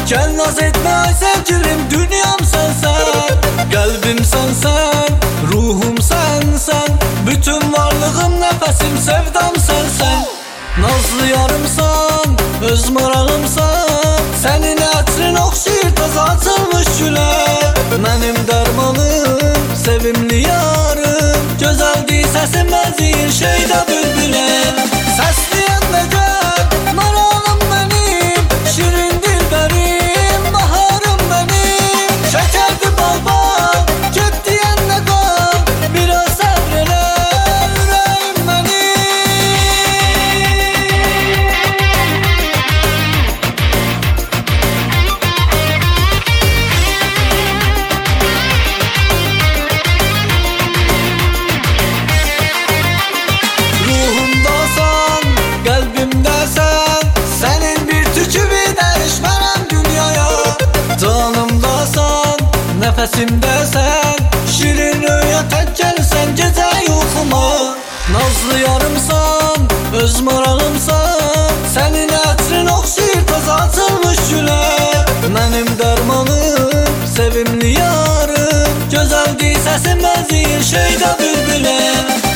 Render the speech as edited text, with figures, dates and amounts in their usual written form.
Gel naz etme ay sevgilim, dünyam sensen. Kalbim sensen, ruhum sensen. Bütün varlığım, nefesim, sevdam sensen. Nazlı yarımsan, öz marağımsan. Senin ətrin oxşayır taza açılmış gülə. Mənim dərmanım, sevimli yarım. Gözəldir səsim, bənzəyir şeydə bülbülə. Səsləyən də gəl, marağım mənim. Şirin dilbərim, baharım mənim. Şəkərdir bal bal, get deyən də qal. Biraz səbr elə, ürəyim mənim. Ruhumdasan, qəlbimdəsən. Sənin bir tükübü dəyişmərəm dünyaya. Canımdasan, nəfəsimdəsən. Şirin rüya tək gəlsən gecə yuxuma. Nazlı yarımsan, öz marağımsan. Sənin ətrin oxşayır taza açılmış gülə. Mənim dərmanım, sevimli yarım. Gözəldir səsim, bənzəyir şeydə bülbülə.